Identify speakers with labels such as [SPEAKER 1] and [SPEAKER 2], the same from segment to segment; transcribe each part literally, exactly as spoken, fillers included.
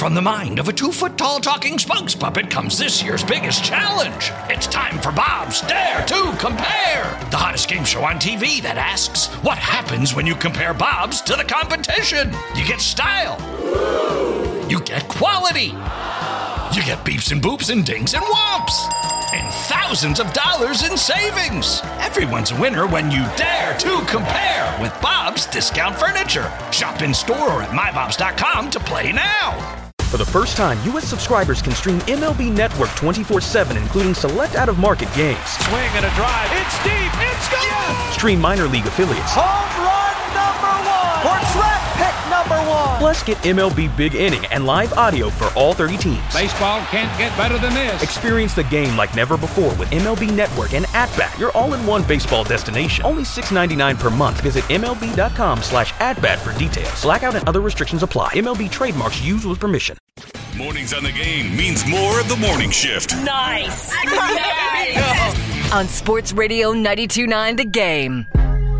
[SPEAKER 1] From the mind of a two-foot-tall talking spokes puppet comes this year's biggest challenge. It's time for Bob's Dare to Compare, the hottest game show on T V that asks, what happens when you compare Bobs to the competition? You get style. You get quality. You get beeps and boops and dings and whomps. And thousands of dollars in savings. Everyone's a winner when you dare to compare with Bob's Discount Furniture. Shop in store or at my bobs dot com to play now.
[SPEAKER 2] For the first time, U S subscribers can stream M L B Network twenty-four seven, including select out-of-market games.
[SPEAKER 3] Swing and a drive. It's deep. It's gone. Yes.
[SPEAKER 2] Stream minor league affiliates.
[SPEAKER 3] Home run number one. Or track pick number one.
[SPEAKER 2] Plus, get M L B Big Inning and live audio for all thirty teams.
[SPEAKER 3] Baseball can't get better than this.
[SPEAKER 2] Experience the game like never before with M L B Network and At-Bat, your all-in-one baseball destination. Only six dollars and ninety-nine cents per month. Visit M L B dot com slash at-bat for details. Blackout and other restrictions apply. M L B trademarks used with permission.
[SPEAKER 4] Mornings on the Game means more of the morning shift.
[SPEAKER 5] Nice. Nice. On Sports Radio ninety-two point nine The Game.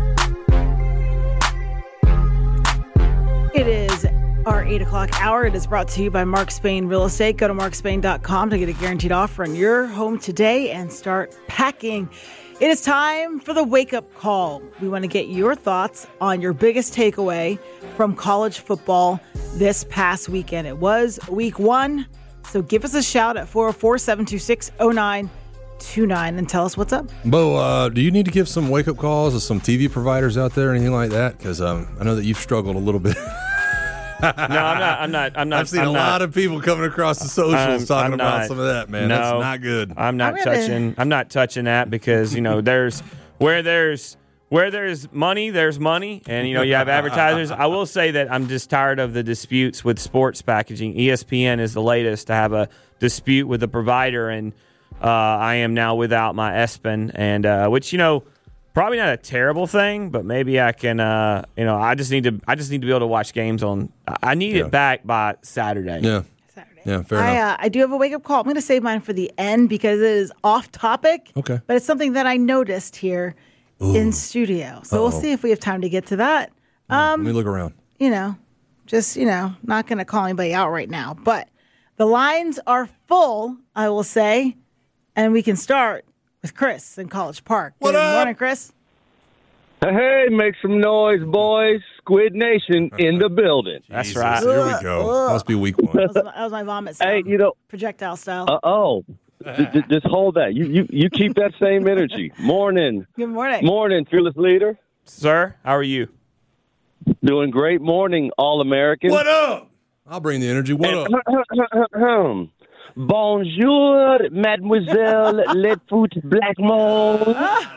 [SPEAKER 6] It is our eight o'clock hour. It is brought to you by Mark Spain Real Estate. Go to mark spain dot com to get a guaranteed offer on your home today and start packing. It is time for the wake-up call. We want to get your thoughts on your biggest takeaway from college football this past weekend. It was week one, so give us a shout at four oh four, seven two six, oh nine two nine and tell us what's up.
[SPEAKER 7] Bo, uh, do you need to give some wake-up calls to some T V providers out there or anything like that? Because um, I know that you've struggled a little bit.
[SPEAKER 8] No, I'm not. I'm not. I'm not.
[SPEAKER 7] I've seen
[SPEAKER 8] I'm
[SPEAKER 7] a
[SPEAKER 8] not,
[SPEAKER 7] lot of people coming across the socials
[SPEAKER 8] I'm,
[SPEAKER 7] talking
[SPEAKER 8] I'm
[SPEAKER 7] about
[SPEAKER 8] not,
[SPEAKER 7] some of that, man.
[SPEAKER 8] No,
[SPEAKER 7] That's not good.
[SPEAKER 8] I'm not
[SPEAKER 6] I'm gonna,
[SPEAKER 8] touching. I'm not touching that because you know there's where there's where there's money, there's money, and you know you have advertisers. I will say that I'm just tired of the disputes with sports packaging. E S P N is the latest to have a dispute with the provider, and uh, I am now without my ESPN, and uh, which you know. Probably not a terrible thing, but maybe I can. Uh, you know, I just need to. I just need to be able to watch games on. I need
[SPEAKER 7] Yeah.
[SPEAKER 8] it back by Saturday.
[SPEAKER 7] Yeah.
[SPEAKER 6] Saturday.
[SPEAKER 7] Yeah, fair
[SPEAKER 6] I,
[SPEAKER 7] enough.
[SPEAKER 6] uh, I do have a wake-up call. I'm going to save mine for the end because it is off topic.
[SPEAKER 7] Okay.
[SPEAKER 6] But it's something that I noticed here in studio. So we'll
[SPEAKER 7] Uh-oh.
[SPEAKER 6] see if we have time to get to that.
[SPEAKER 7] Let me look around.
[SPEAKER 6] You know, just, you know, not going to call anybody out right now. But the lines are full, I will say, and we can start with Chris in College Park.
[SPEAKER 7] What
[SPEAKER 6] Good
[SPEAKER 7] up?
[SPEAKER 6] morning, Chris.
[SPEAKER 9] Hey, make some noise, boys. Squid Nation in the building.
[SPEAKER 8] That's
[SPEAKER 7] Jesus,
[SPEAKER 8] right.
[SPEAKER 7] Here we go.
[SPEAKER 6] Ugh.
[SPEAKER 7] Must be week one.
[SPEAKER 6] That was, that was my vomit sound.
[SPEAKER 9] Hey, you know,
[SPEAKER 6] Projectile style.
[SPEAKER 9] uh oh. Just hold that. You, you you keep that same energy. Morning.
[SPEAKER 6] Good morning.
[SPEAKER 9] Morning, fearless leader.
[SPEAKER 8] Sir, how are you?
[SPEAKER 9] Doing great. Morning, all American.
[SPEAKER 7] What up? I'll bring the energy. What up?
[SPEAKER 9] Bonjour, mademoiselle Le Foot Blackmore.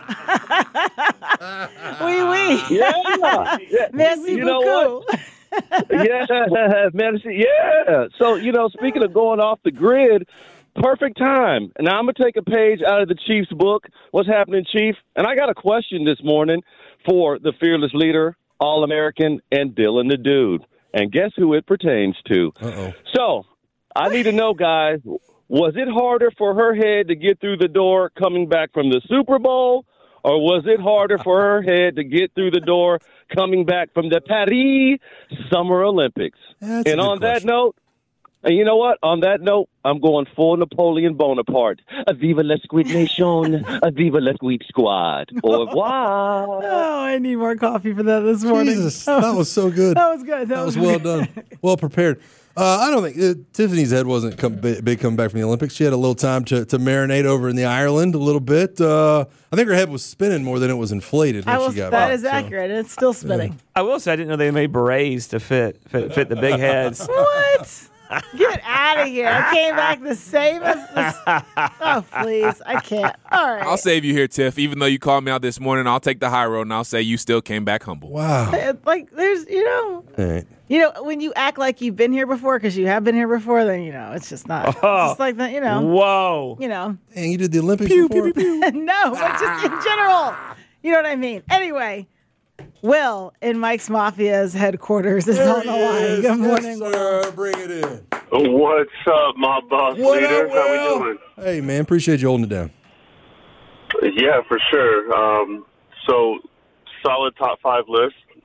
[SPEAKER 6] Oui, oui.
[SPEAKER 9] Yeah. yeah.
[SPEAKER 6] Merci
[SPEAKER 9] You know
[SPEAKER 6] beaucoup.
[SPEAKER 9] Yeah, merci. Yeah. So, you know, speaking of going off the grid, perfect time. Now, I'm going to take a page out of the Chiefs book. What's happening, Chief? And I got a question this morning for the fearless leader, All-American, and Dylan the Dude. And guess who it pertains to?
[SPEAKER 7] Uh-oh.
[SPEAKER 9] So, I need to know, guys, was it harder for her head to get through the door coming back from the Super Bowl, or was it harder for her head to get through the door coming back from the Paris Summer Olympics?
[SPEAKER 7] That's a
[SPEAKER 9] and
[SPEAKER 7] good
[SPEAKER 9] on that
[SPEAKER 7] question.
[SPEAKER 9] note, and you know what? On that note, I'm going full Napoleon Bonaparte. Viva la Squid Nation. Viva la Squid Squad. Au revoir.
[SPEAKER 6] Oh, I need more coffee for that this morning.
[SPEAKER 7] Jesus, that was so good.
[SPEAKER 6] That was good. That,
[SPEAKER 7] That was well
[SPEAKER 6] good.
[SPEAKER 7] done. Well prepared. Uh, I don't think uh, Tiffany's head wasn't come, big, big coming back from the Olympics. She had a little time to, to marinate over in the Ireland a little bit. Uh, I think her head was spinning more than it was inflated when
[SPEAKER 6] I will,
[SPEAKER 7] she got
[SPEAKER 6] that
[SPEAKER 7] back.
[SPEAKER 6] is
[SPEAKER 7] so.
[SPEAKER 6] accurate. It's still spinning.
[SPEAKER 8] I will say I didn't know they made berets to fit fit, fit the big heads.
[SPEAKER 6] What? Get out of here. I came back the same as this. Oh, please. I can't. All right.
[SPEAKER 10] I'll save you here, Tiff. Even though you called me out this morning, I'll take the high road and I'll say you still came back humble.
[SPEAKER 7] Wow.
[SPEAKER 6] It- Like, there's, you know,
[SPEAKER 7] All right.
[SPEAKER 6] you know, when you act like you've been here before because you have been here before, then, you know, it's just not. It's just like that, you know.
[SPEAKER 8] Whoa.
[SPEAKER 6] You know.
[SPEAKER 7] Dang, you did the Olympics before?
[SPEAKER 6] No, but just in general. You know what I mean? Anyway, Will in Mike's Mafia's headquarters is on the line. Good morning,
[SPEAKER 7] yes,
[SPEAKER 6] Will.
[SPEAKER 7] sir. Bring it in.
[SPEAKER 11] What's up, my boss
[SPEAKER 7] What
[SPEAKER 11] leader?
[SPEAKER 7] up,
[SPEAKER 11] How
[SPEAKER 7] Will?
[SPEAKER 11] we doing?
[SPEAKER 7] Hey, man, appreciate you holding it down.
[SPEAKER 11] Yeah, for sure. Um, so, solid top five list.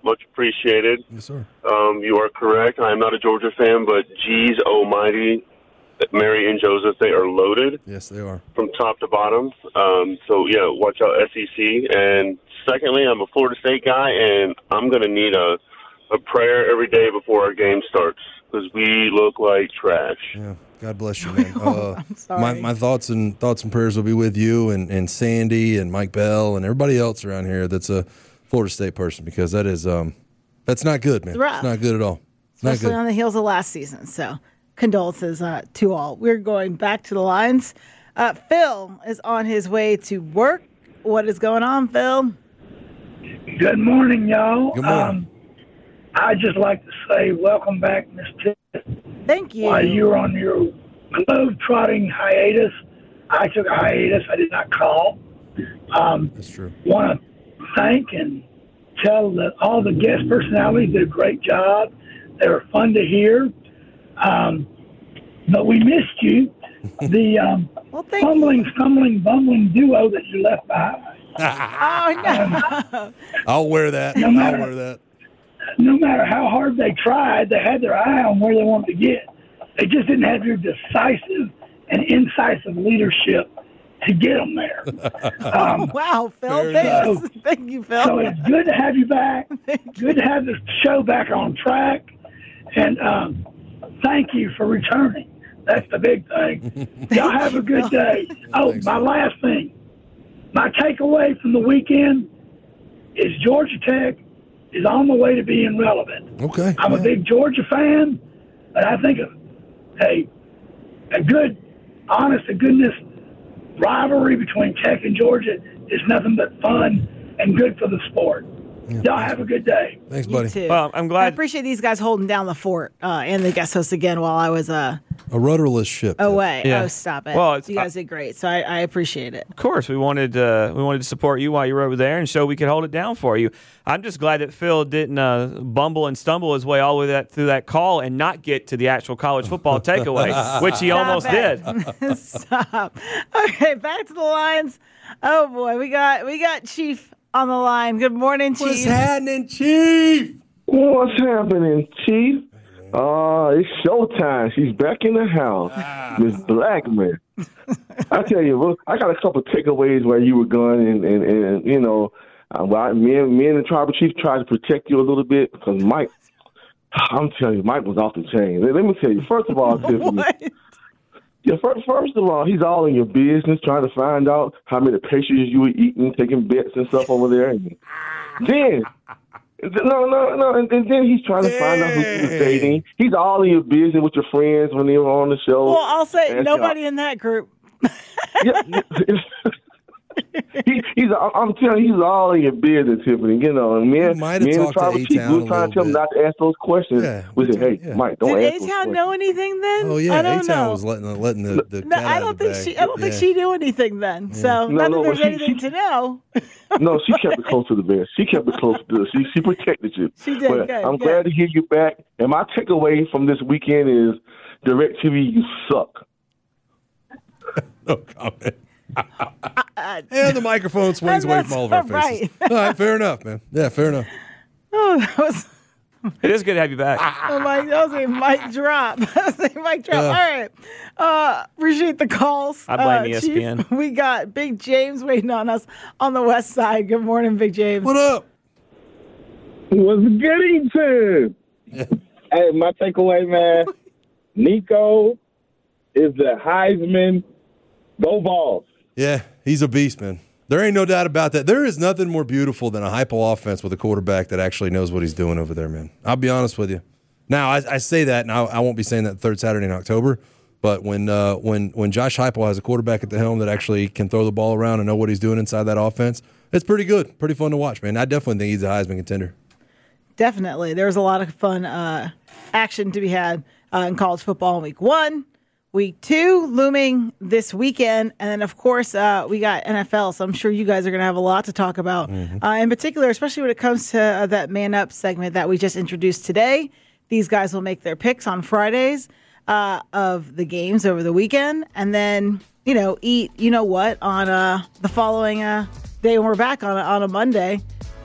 [SPEAKER 11] Much appreciated.
[SPEAKER 7] Yes, sir.
[SPEAKER 11] Um, you are correct. I am not a Georgia fan, but geez almighty, Mary and Joseph, they are loaded.
[SPEAKER 7] Yes, they are.
[SPEAKER 11] From top to bottom. Um, so, yeah, watch out S E C. And secondly, I'm a Florida State guy, and I'm going to need a, a prayer every day before our game starts because we look like trash.
[SPEAKER 7] Yeah. God bless you, man. Uh,
[SPEAKER 6] I'm sorry.
[SPEAKER 7] my, my thoughts and thoughts and prayers will be with you and, and Sandy and Mike Bell and everybody else around here that's a Florida State person because that is um that's not good, man.
[SPEAKER 6] It's rough.
[SPEAKER 7] It's not good at all. It's not
[SPEAKER 6] Especially
[SPEAKER 7] good.
[SPEAKER 6] on the heels of last season. So condolences uh, to all. We're going back to the lines. Uh, Phil is on his way to work. What is going on, Phil?
[SPEAKER 12] Good morning, y'all.
[SPEAKER 7] Good morning.
[SPEAKER 12] Um, I'd just like to say welcome back, Miss Tiff.
[SPEAKER 6] Thank you.
[SPEAKER 12] While you were on your globe-trotting hiatus, I took a hiatus. I did not call. Um,
[SPEAKER 7] That's true.
[SPEAKER 12] Want to thank and tell that all the guest personalities did a great job. They were fun to hear. Um, but we missed you. The um,
[SPEAKER 6] well, thank
[SPEAKER 12] fumbling, stumbling, bumbling duo that you left behind.
[SPEAKER 6] Oh, no.
[SPEAKER 7] I'll wear that.
[SPEAKER 12] No
[SPEAKER 7] I'll
[SPEAKER 12] matter-
[SPEAKER 7] wear that.
[SPEAKER 12] No matter how hard they tried, they had their eye on where they wanted to get. They just didn't have your decisive and incisive leadership to get them there. Um,
[SPEAKER 6] wow, Phil.
[SPEAKER 12] Fair
[SPEAKER 6] Thanks.
[SPEAKER 12] enough.
[SPEAKER 6] Thank you, Phil.
[SPEAKER 12] So it's good to have you back. Good to have the show back on track. And um, thank you for returning. That's the big thing. Y'all have a good day. Oh,
[SPEAKER 7] Thanks,
[SPEAKER 12] my
[SPEAKER 7] man.
[SPEAKER 12] last thing. My takeaway from the weekend is Georgia Tech is on the way to being relevant.
[SPEAKER 7] Okay.
[SPEAKER 12] I'm a
[SPEAKER 7] yeah.
[SPEAKER 12] big Georgia fan, but I think a, a, a good, honest to goodness rivalry between Tech and Georgia is nothing but fun and good for the sport.
[SPEAKER 7] Yeah,
[SPEAKER 12] Y'all have a good day.
[SPEAKER 7] Thanks,
[SPEAKER 6] You
[SPEAKER 7] buddy.
[SPEAKER 6] too.
[SPEAKER 8] Well, I'm
[SPEAKER 6] I
[SPEAKER 8] glad.
[SPEAKER 6] appreciate these guys holding down the fort uh, and the guest host again while I was uh,
[SPEAKER 7] A rudderless ship.
[SPEAKER 6] away.
[SPEAKER 8] Yeah.
[SPEAKER 6] Oh, stop it.
[SPEAKER 8] Well, it's-
[SPEAKER 6] you guys did great, so I, I appreciate it.
[SPEAKER 8] Of course, we wanted uh, we wanted to support you while you were over there, and so we could hold it down for you. I'm just glad that Phil didn't uh, bumble and stumble his way all the way that, through that call and not get to the actual college football takeaway, which he
[SPEAKER 6] Stop
[SPEAKER 8] almost
[SPEAKER 6] it.
[SPEAKER 8] did.
[SPEAKER 6] Stop. Okay, back to the lines. Oh boy, we got we got Chief on the line. Good morning, Chief.
[SPEAKER 7] What's happening, Chief?
[SPEAKER 13] What's happening, Chief? Uh, it's showtime. She's back in the house. Miss Blackman. I tell you, well, I got a couple of takeaways where you were going, and, and, and you know, uh, well, me, and, me and the Tribal Chief tried to protect you a little bit because Mike, I'm telling you, Mike was off the chain. Let, let me tell you, first of all, Tiffany, yeah, first, first of all, he's all in your business, trying to find out how many pastries you were eating, taking bets and stuff over there. And then, no, no, no, and, and then he's trying to find out who you was dating. He's all in your business with your friends when they were on the show.
[SPEAKER 6] Well, I'll say
[SPEAKER 13] And,
[SPEAKER 6] nobody
[SPEAKER 13] uh,
[SPEAKER 6] in that group.
[SPEAKER 13] yeah, he, he's. I'm telling you, he's all in your business, Tiffany. You know, and me and,
[SPEAKER 7] might have
[SPEAKER 13] me and the
[SPEAKER 7] talked to
[SPEAKER 13] Tribal Chief,
[SPEAKER 7] A-Town
[SPEAKER 13] we
[SPEAKER 7] a
[SPEAKER 13] were trying to
[SPEAKER 7] little
[SPEAKER 13] tell him
[SPEAKER 7] bit.
[SPEAKER 13] not to ask those questions.
[SPEAKER 7] Yeah,
[SPEAKER 13] We said, hey,
[SPEAKER 7] yeah.
[SPEAKER 13] Mike, don't
[SPEAKER 6] Did
[SPEAKER 13] ask those
[SPEAKER 6] A-Town
[SPEAKER 13] questions.
[SPEAKER 6] know anything then?
[SPEAKER 7] Oh yeah,
[SPEAKER 6] I don't
[SPEAKER 7] A-Town
[SPEAKER 6] know.
[SPEAKER 7] was letting letting the, the
[SPEAKER 6] No,
[SPEAKER 7] cat
[SPEAKER 6] I
[SPEAKER 7] out
[SPEAKER 6] don't
[SPEAKER 7] of the
[SPEAKER 6] think
[SPEAKER 7] bag.
[SPEAKER 6] she. I don't think
[SPEAKER 7] Yeah.
[SPEAKER 6] she knew anything then. So
[SPEAKER 13] No,
[SPEAKER 6] not
[SPEAKER 13] no,
[SPEAKER 6] that there's
[SPEAKER 13] she-
[SPEAKER 6] anything
[SPEAKER 13] she-
[SPEAKER 6] to know.
[SPEAKER 13] No, she kept it close to the vest. She kept it close to the. She she protected you.
[SPEAKER 6] She did,
[SPEAKER 13] But
[SPEAKER 6] good,
[SPEAKER 13] I'm
[SPEAKER 6] good.
[SPEAKER 13] glad to hear you back. And my takeaway from this weekend is DirecTV, you suck.
[SPEAKER 7] No comment. And the microphone swings
[SPEAKER 6] And
[SPEAKER 7] away
[SPEAKER 6] that's
[SPEAKER 7] from all of our
[SPEAKER 6] all
[SPEAKER 7] faces.
[SPEAKER 6] right.
[SPEAKER 7] All right, fair enough, man. Yeah, fair enough.
[SPEAKER 6] Oh, that was.
[SPEAKER 8] It is good to have you back.
[SPEAKER 6] Oh my, that was a mic drop. That was a mic drop.
[SPEAKER 7] Uh.
[SPEAKER 6] All right. Uh, appreciate the calls.
[SPEAKER 8] I blame
[SPEAKER 6] uh,
[SPEAKER 8] E S P N.
[SPEAKER 6] Chief, we got Big James waiting on us on the west side. Good morning, Big James.
[SPEAKER 7] What up?
[SPEAKER 14] What's getting to? Hey, my takeaway, man. Nico is the Heisman. Go Vols.
[SPEAKER 7] Yeah, he's a beast, man. There ain't no doubt about that. There is nothing more beautiful than a hypo offense with a quarterback that actually knows what he's doing over there, man. I'll be honest with you. Now, I, I say that, and I, I won't be saying that the third Saturday in October, but when uh, when when Josh Heupel has a quarterback at the helm that actually can throw the ball around and know what he's doing inside that offense, it's pretty good, pretty fun to watch, man. I definitely think he's a Heisman contender.
[SPEAKER 6] Definitely. There was a lot of fun uh, action to be had uh, in college football in week one. Week two looming this weekend. And then, of course, uh, we got N F L. So I'm sure you guys are going to have a lot to talk about.
[SPEAKER 7] Mm-hmm.
[SPEAKER 6] Uh, in particular, especially when it comes to uh, that Man Up segment that we just introduced today. These guys will make their picks on Fridays uh, of the games over the weekend. And then, you know, eat, you know what, on uh, the following uh, day when we're back on a, on a Monday.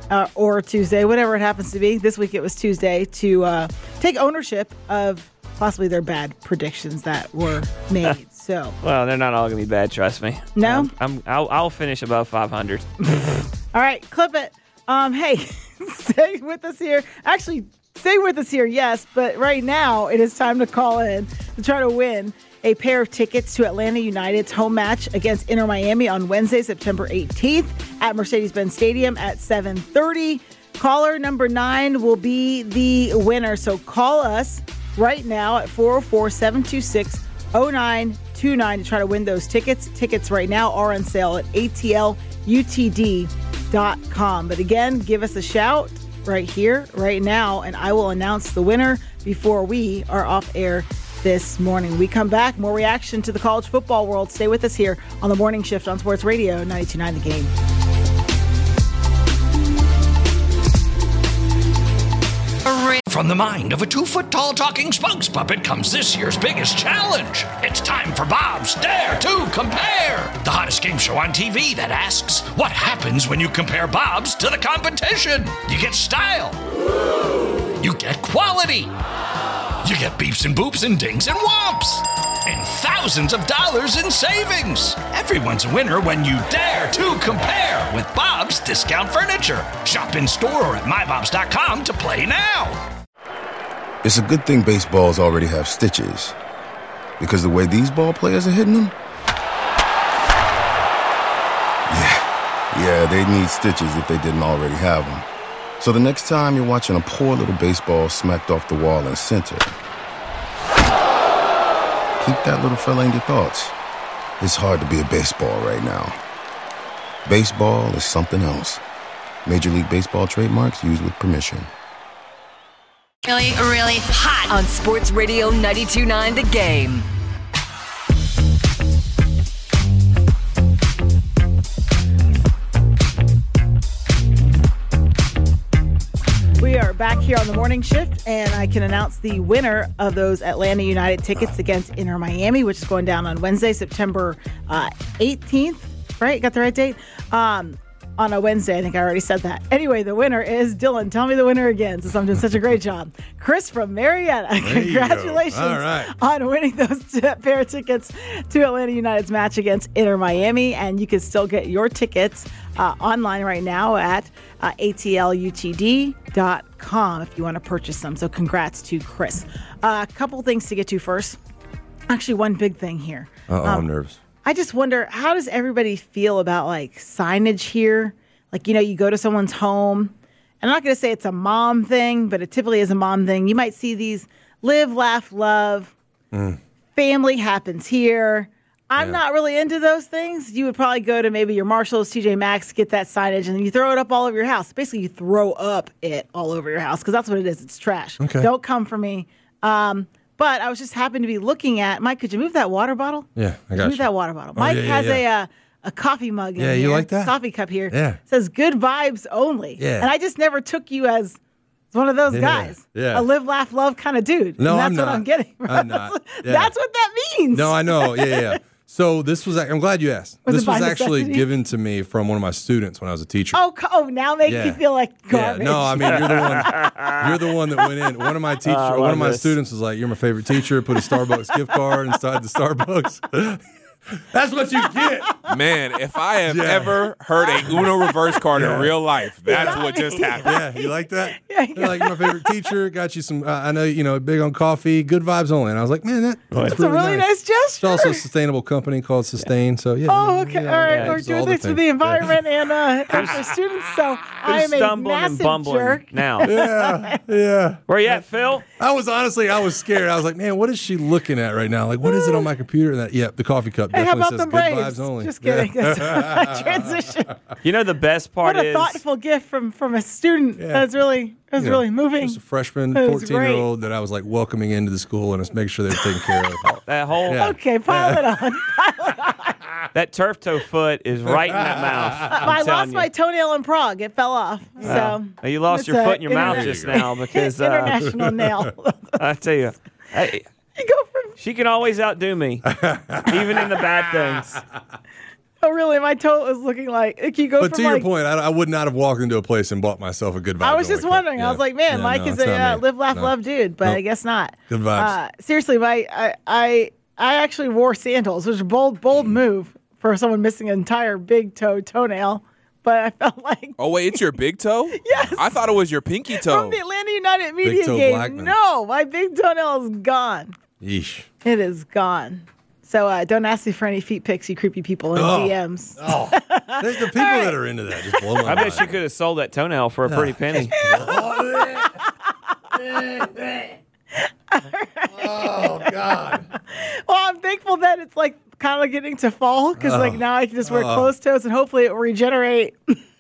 [SPEAKER 6] uh, or Tuesday, whatever it happens to be. This week it was Tuesday to uh, take ownership of possibly their bad predictions that were made. So,
[SPEAKER 8] well, they're not all going to be bad, trust me.
[SPEAKER 6] No?
[SPEAKER 8] Um, I'm, I'll, I'll finish above five hundred.
[SPEAKER 6] All right, clip it. Um, hey, stay with us here. Actually, stay with us here, yes, but right now it is time to call in to try to win a pair of tickets to Atlanta United's home match against Inter Miami on Wednesday, September eighteenth at Mercedes-Benz Stadium at seven thirty. Caller number nine will be the winner, so call us right now at four oh four, seven two six, oh nine two nine to try to win those tickets. Tickets right now are on sale at A T L U T D dot com. But again, give us a shout right here, right now, and I will announce the winner before we are off air this morning. We come back, more reaction to the college football world. Stay with us here on the Morning Shift on Sports Radio ninety-two point nine The Game.
[SPEAKER 1] From the mind of a two-foot-tall talking spokes puppet comes this year's biggest challenge. It's time for Bob's Dare to Compare, the hottest game show on T V that asks, what happens when you compare Bob's to the competition? You get style. You get quality. You get beeps and boops and dings and whomps. And thousands of dollars in savings. Everyone's a winner when you dare to compare with Bob's Discount Furniture. Shop in store or at my bobs dot com to play now.
[SPEAKER 15] It's a good thing baseballs already have stitches. Because the way these ball players are hitting them? Yeah, yeah, they need stitches if they didn't already have them. So the next time you're watching a poor little baseball smacked off the wall in center, keep that little fella in your thoughts. It's hard to be a baseball right now. Baseball is something else. Major League Baseball trademarks used with permission.
[SPEAKER 5] Really, really hot on Sports Radio ninety-two point nine The Game.
[SPEAKER 6] We are back here on the Morning Shift, and I can announce the winner of those Atlanta United tickets against Inter Miami, which is going down on Wednesday, September uh, eighteenth. Right? Got the right date? Um, on a Wednesday. I think I already said that. Anyway, the winner is Dylan. Tell me the winner again, since I'm doing such a great job. Chris from Marietta.
[SPEAKER 7] There
[SPEAKER 6] Congratulations
[SPEAKER 7] All right.
[SPEAKER 6] on winning those t- pair of tickets to Atlanta United's match against Inter Miami. And you can still get your tickets uh, online right now at uh, A T L U T D dot com if you want to purchase them. So congrats to Chris. A uh, couple things to get to first. Actually, one big thing here.
[SPEAKER 7] Uh-oh,
[SPEAKER 6] Um,
[SPEAKER 7] I'm nervous.
[SPEAKER 6] I just wonder, how does everybody feel about like signage here? Like, you know, you go to someone's home, and I'm not going to say it's a mom thing, but it typically is a mom thing. You might see these live, laugh, love,
[SPEAKER 7] Mm.
[SPEAKER 6] family happens here. I'm
[SPEAKER 7] Yeah.
[SPEAKER 6] not really into those things. You would probably go to maybe your Marshalls, T J Maxx, get that signage, and then you throw it up all over your house. Basically, you throw up it all over your house because that's what it is. It's trash.
[SPEAKER 7] Okay.
[SPEAKER 6] Don't come for me. Um, But I was just happened to be looking at, Mike, could you move that water bottle?
[SPEAKER 7] Yeah, I
[SPEAKER 6] Could
[SPEAKER 7] got
[SPEAKER 6] you
[SPEAKER 7] you.
[SPEAKER 6] Move that water bottle.
[SPEAKER 7] Oh,
[SPEAKER 6] Mike
[SPEAKER 7] yeah, yeah,
[SPEAKER 6] has
[SPEAKER 7] yeah.
[SPEAKER 6] a uh, a coffee mug in
[SPEAKER 7] Yeah,
[SPEAKER 6] here.
[SPEAKER 7] you like that?
[SPEAKER 6] Coffee cup here.
[SPEAKER 7] Yeah.
[SPEAKER 6] It says good vibes only.
[SPEAKER 7] Yeah.
[SPEAKER 6] And I just never took you as one of those
[SPEAKER 7] Yeah,
[SPEAKER 6] guys.
[SPEAKER 7] yeah.
[SPEAKER 6] A live, laugh, love kind of dude.
[SPEAKER 7] No,
[SPEAKER 6] and that's
[SPEAKER 7] I'm
[SPEAKER 6] what
[SPEAKER 7] not.
[SPEAKER 6] I'm getting.
[SPEAKER 7] I'm not. Yeah.
[SPEAKER 6] That's what that means.
[SPEAKER 7] No, I know. Yeah, yeah, yeah. So this was, I'm glad you asked.
[SPEAKER 6] Was it
[SPEAKER 7] this was
[SPEAKER 6] by
[SPEAKER 7] actually
[SPEAKER 6] necessity?
[SPEAKER 7] given to me from one of my students when I was a teacher.
[SPEAKER 6] Oh, co- oh, now make
[SPEAKER 7] Yeah.
[SPEAKER 6] you feel like
[SPEAKER 7] Yeah,
[SPEAKER 6] garbage.
[SPEAKER 7] no, I mean you're the one. You're the one that went in. One of my teacher,
[SPEAKER 8] I
[SPEAKER 7] one
[SPEAKER 8] love
[SPEAKER 7] of my
[SPEAKER 8] this.
[SPEAKER 7] students was like, "You're my favorite teacher." Put a Starbucks gift card inside the Starbucks. That's what you get.
[SPEAKER 10] Man, if I have
[SPEAKER 7] Yeah.
[SPEAKER 10] ever heard a Uno reverse card
[SPEAKER 7] Yeah.
[SPEAKER 10] in real life, that's
[SPEAKER 6] Yeah.
[SPEAKER 10] what just happened.
[SPEAKER 7] Yeah, you like that?
[SPEAKER 6] Yeah,
[SPEAKER 7] You're like, you're my favorite teacher. Got you some. Uh, I know you know big on coffee. Good vibes only. And I was like, man, that, that's,
[SPEAKER 6] It's a really nice gesture.
[SPEAKER 7] It's also a sustainable company called Sustain. So yeah.
[SPEAKER 6] Oh, okay.
[SPEAKER 7] you know,
[SPEAKER 6] All right.
[SPEAKER 7] yeah,
[SPEAKER 6] We're
[SPEAKER 7] it's
[SPEAKER 6] doing
[SPEAKER 7] all the
[SPEAKER 6] things for
[SPEAKER 7] things.
[SPEAKER 6] the environment and, uh, and for students. So I am
[SPEAKER 8] Who's
[SPEAKER 6] a
[SPEAKER 8] stumbling and
[SPEAKER 6] massive
[SPEAKER 8] bumbling
[SPEAKER 6] jerk.
[SPEAKER 8] now?
[SPEAKER 7] Yeah, yeah.
[SPEAKER 8] Where you at, Phil?
[SPEAKER 7] I was honestly, I was scared. I was like, man, what is she looking at right now? Like, what is it on my computer? And that, yeah, the coffee cup
[SPEAKER 6] Hey, how
[SPEAKER 7] definitely
[SPEAKER 6] about
[SPEAKER 7] says
[SPEAKER 6] the
[SPEAKER 7] good
[SPEAKER 6] Braves?
[SPEAKER 7] vibes only.
[SPEAKER 6] Just kidding.
[SPEAKER 7] Yeah.
[SPEAKER 6] Transition.
[SPEAKER 8] You know the best part
[SPEAKER 6] What a
[SPEAKER 8] is
[SPEAKER 6] thoughtful gift from from a student.
[SPEAKER 7] Yeah.
[SPEAKER 6] That's really that's
[SPEAKER 7] Yeah.
[SPEAKER 6] really moving.
[SPEAKER 7] Just a freshman,
[SPEAKER 6] That was
[SPEAKER 7] fourteen year old that I was like welcoming into the school and just make sure they're taken care of.
[SPEAKER 8] that whole
[SPEAKER 7] Yeah.
[SPEAKER 6] Okay, pile it on.
[SPEAKER 8] that turf toe foot is right in that mouth. I'm
[SPEAKER 6] I lost
[SPEAKER 8] telling
[SPEAKER 6] my
[SPEAKER 8] you.
[SPEAKER 6] toenail in Prague. It fell off. So
[SPEAKER 8] Uh, you lost
[SPEAKER 6] it's
[SPEAKER 8] your
[SPEAKER 6] a
[SPEAKER 8] foot in your mouth
[SPEAKER 6] interna-
[SPEAKER 8] just now because uh,
[SPEAKER 6] international nail.
[SPEAKER 8] I tell you, hey,
[SPEAKER 6] You go from
[SPEAKER 8] she can always outdo me, even in the bad things.
[SPEAKER 6] Oh, really? My toe is looking like. Can you go
[SPEAKER 7] But
[SPEAKER 6] from
[SPEAKER 7] to your
[SPEAKER 6] like,
[SPEAKER 7] point, I, I would not have walked into a place and bought myself a good vibe.
[SPEAKER 6] I was just
[SPEAKER 7] like
[SPEAKER 6] wondering.
[SPEAKER 7] that.
[SPEAKER 6] I was like, man,
[SPEAKER 7] Yeah,
[SPEAKER 6] Mike
[SPEAKER 7] no,
[SPEAKER 6] is
[SPEAKER 7] it's
[SPEAKER 6] a
[SPEAKER 7] not
[SPEAKER 6] uh,
[SPEAKER 7] me.
[SPEAKER 6] live, laugh,
[SPEAKER 7] No.
[SPEAKER 6] love dude, but
[SPEAKER 7] Nope.
[SPEAKER 6] I guess not.
[SPEAKER 7] Good vibes.
[SPEAKER 6] Uh, seriously, my I, I I actually wore sandals, which is a bold bold move for someone missing an entire big toe toenail. But I felt like
[SPEAKER 10] Oh, wait, it's your big toe?
[SPEAKER 6] Yes.
[SPEAKER 10] I thought it was your pinky toe.
[SPEAKER 6] from the Atlanta United media
[SPEAKER 7] toe
[SPEAKER 6] game.
[SPEAKER 7] Blackman.
[SPEAKER 6] No, my big toenail is gone.
[SPEAKER 7] Yeesh.
[SPEAKER 6] It is gone. So uh, don't ask me for any feet pics, you creepy people in
[SPEAKER 7] Oh.
[SPEAKER 6] D Ms.
[SPEAKER 7] Oh, there's the people that are into that. Just blow my
[SPEAKER 8] I bet
[SPEAKER 7] mind.
[SPEAKER 8] you could have sold that toenail for a pretty penny.
[SPEAKER 7] Oh God.
[SPEAKER 6] Well, I'm thankful that it's like kind of getting to fall because like
[SPEAKER 7] Oh.
[SPEAKER 6] now I can just wear
[SPEAKER 7] Oh.
[SPEAKER 6] closed toes and hopefully it will regenerate.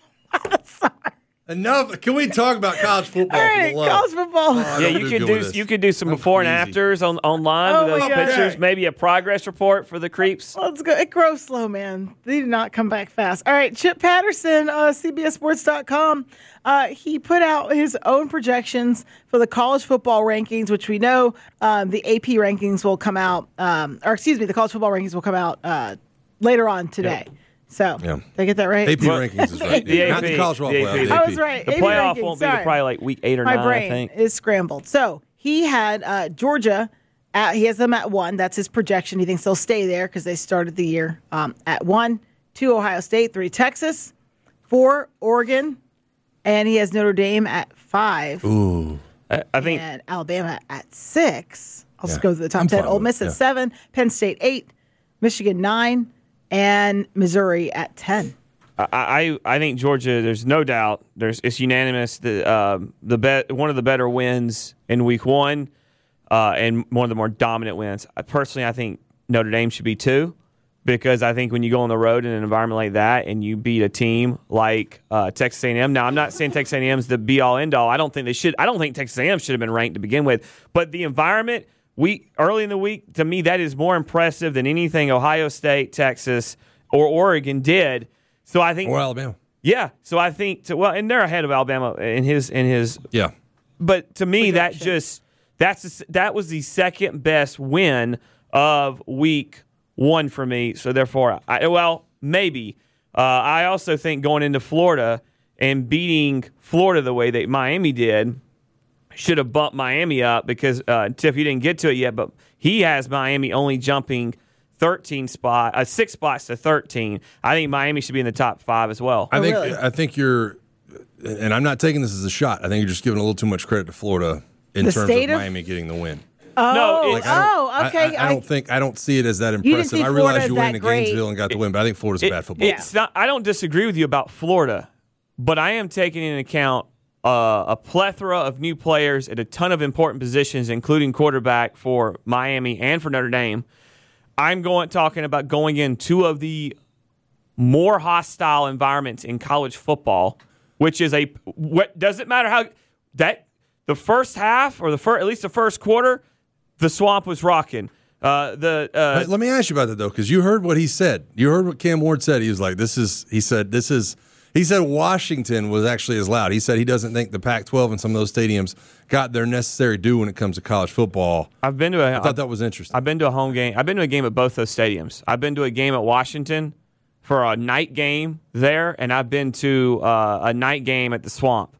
[SPEAKER 7] Enough. Can we talk about college football?
[SPEAKER 6] All
[SPEAKER 7] for the
[SPEAKER 6] right,
[SPEAKER 7] love?
[SPEAKER 6] college football.
[SPEAKER 7] Oh, I
[SPEAKER 8] Yeah,
[SPEAKER 7] don't
[SPEAKER 8] you
[SPEAKER 7] do
[SPEAKER 8] could
[SPEAKER 7] good
[SPEAKER 8] do
[SPEAKER 7] with this.
[SPEAKER 8] you could do some
[SPEAKER 7] I'm
[SPEAKER 8] before and
[SPEAKER 7] queasy.
[SPEAKER 8] afters on online
[SPEAKER 6] Oh
[SPEAKER 8] with those
[SPEAKER 6] my God.
[SPEAKER 8] pictures. Maybe a progress report for the creeps.
[SPEAKER 6] Let's go. It grows slow, man. They do not come back fast. All right, Chip Patterson, uh, C B S Sports dot com. Uh, he put out his own projections for the college football rankings, which we know um, the A P rankings will come out, um, or excuse me, the college football rankings will come out uh, later on today. So,
[SPEAKER 7] Yeah.
[SPEAKER 6] did I get that right?
[SPEAKER 7] A P rankings is right.
[SPEAKER 8] The
[SPEAKER 7] Yeah. Not
[SPEAKER 8] A P,
[SPEAKER 7] the college football
[SPEAKER 8] the
[SPEAKER 7] playoff.
[SPEAKER 8] A P.
[SPEAKER 7] the
[SPEAKER 6] I
[SPEAKER 7] A P.
[SPEAKER 6] was right.
[SPEAKER 8] The
[SPEAKER 6] A P
[SPEAKER 8] playoff
[SPEAKER 6] rankings,
[SPEAKER 8] won't be
[SPEAKER 6] sorry.
[SPEAKER 8] to probably like week eight or
[SPEAKER 6] My
[SPEAKER 8] nine, I
[SPEAKER 6] brain
[SPEAKER 8] think.
[SPEAKER 6] is scrambled. So he had uh, Georgia. At, he has them at one. That's his projection. He thinks they'll stay there because they started the year um, at one. Two, Ohio State. Three, Texas. Four, Oregon. And he has Notre Dame at five.
[SPEAKER 7] Ooh.
[SPEAKER 8] I, I think
[SPEAKER 6] And Alabama at six. I'll just
[SPEAKER 7] Yeah.
[SPEAKER 6] go through the top
[SPEAKER 7] I'm
[SPEAKER 6] ten.
[SPEAKER 7] fine
[SPEAKER 6] Ole
[SPEAKER 7] with
[SPEAKER 6] Miss
[SPEAKER 7] it,
[SPEAKER 6] at
[SPEAKER 7] yeah.
[SPEAKER 6] seven. Penn State eight. Michigan nine. And Missouri at ten.
[SPEAKER 8] I, I I think Georgia. There's no doubt. There's it's unanimous. The um, the bet one of the better wins in week one, uh, and one of the more dominant wins. I, personally, I think Notre Dame should be two, because I think when you go on the road in an environment like that and you beat a team like uh, Texas A and M. Now, I'm not saying Texas A and M is the be all end all. I don't think they should. I don't think Texas A and M should have been ranked to begin with. But the environment we early in the week, to me, that is more impressive than anything Ohio State, Texas, or Oregon did. So I think,
[SPEAKER 7] Or Alabama.
[SPEAKER 8] yeah. So I think, to, well, and they're ahead of Alabama in his in his.
[SPEAKER 7] Yeah.
[SPEAKER 8] But to me, that just that's the, that was the second best win of week one for me. So therefore, I, well, maybe. Uh, I also think going into Florida and beating Florida the way that Miami did should have bumped Miami up, because uh, Tiff, you didn't get to it yet, but he has Miami only jumping thirteen spot, uh, six spots to thirteen. I think Miami should be in the top five as well.
[SPEAKER 7] I think
[SPEAKER 6] really?
[SPEAKER 7] I think you're, and I'm not taking this as a shot. I think you're just giving a little too much credit to Florida in
[SPEAKER 6] The
[SPEAKER 7] terms of
[SPEAKER 6] state of-
[SPEAKER 7] Miami getting the win.
[SPEAKER 6] Oh,
[SPEAKER 8] No,
[SPEAKER 7] Like, I don't-
[SPEAKER 6] oh, okay.
[SPEAKER 7] I, I, I don't think I don't see it as that
[SPEAKER 6] didn't
[SPEAKER 7] impressive.
[SPEAKER 6] see
[SPEAKER 7] I realize
[SPEAKER 6] Florida
[SPEAKER 7] you
[SPEAKER 6] as
[SPEAKER 7] went
[SPEAKER 6] that
[SPEAKER 7] into
[SPEAKER 6] great.
[SPEAKER 7] Gainesville and got the win, but I think Florida's a
[SPEAKER 8] It-
[SPEAKER 7] bad football.
[SPEAKER 8] It's not. I don't disagree with you about Florida, but I am taking into account uh, a plethora of new players at a ton of important positions, including quarterback for Miami and for Notre Dame. I'm going talking about going in two of the more hostile environments in college football, which is a what doesn't matter how that the first half or the first, at least the first quarter, the swamp was rocking. Uh, the uh,
[SPEAKER 7] Let- Let me ask you about that though, because you heard what he said. You heard what Cam Ward said. He was like, "This is." He said, "This is." He said Washington was actually as loud. He said he doesn't think the Pac twelve and some of those stadiums got their necessary due when it comes to college football.
[SPEAKER 8] I've been to a.
[SPEAKER 7] I thought that was interesting.
[SPEAKER 8] I've been to a home game. I've been to a game at both those stadiums. I've been to a game at Washington for a night game there, and I've been to uh, a night game at the Swamp.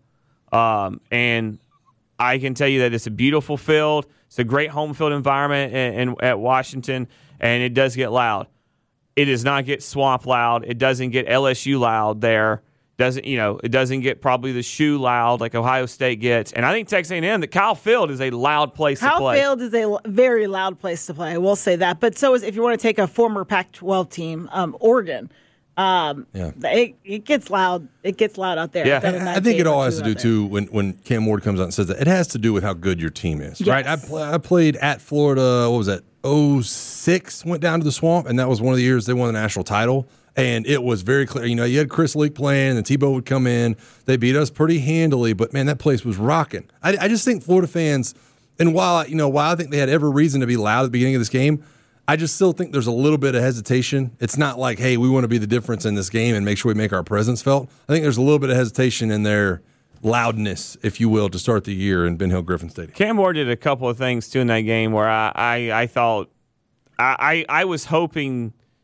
[SPEAKER 8] Um, and I can tell you that it's a beautiful field. It's a great home field environment in, in, at Washington, and it does get loud. It does not get Swamp loud. It doesn't get L S U loud there. Doesn't you know? It doesn't get probably the shoe loud like Ohio State gets. And I think Texas A and M, the Kyle Field is a loud place to
[SPEAKER 6] Kyle
[SPEAKER 8] play.
[SPEAKER 6] Field is a l- very loud place to play. I will say that. But so is if you want to take a former Pac twelve team, um, Oregon. Um,
[SPEAKER 7] Yeah.
[SPEAKER 6] it, it gets loud. It gets loud out there. I've done a
[SPEAKER 7] I,
[SPEAKER 6] night
[SPEAKER 7] I think
[SPEAKER 6] game
[SPEAKER 7] it all
[SPEAKER 6] or
[SPEAKER 7] has
[SPEAKER 6] two
[SPEAKER 7] to do
[SPEAKER 6] out there.
[SPEAKER 7] too when when Cam Ward comes out and says that it has to do with how good your team is,
[SPEAKER 6] Yes.
[SPEAKER 7] right? I, pl- I played at Florida. What was that? oh six went down to the Swamp, and that was one of the years they won the national title. And it was very clear. You know, you had Chris Leak playing, and Tebow would come in. They beat us pretty handily, but man, that place was rocking. I, I just think Florida fans, and while you know, while I think they had every reason to be loud at the beginning of this game, I just still think there's a little bit of hesitation. It's not like, hey, we want to be the difference in this game and make sure we make our presence felt. I think there's a little bit of hesitation in their loudness, if you will, to start the year in Ben Hill Griffin Stadium.
[SPEAKER 8] Cam Ward did a couple of things too in that game where I, I, I thought I, I I was hoping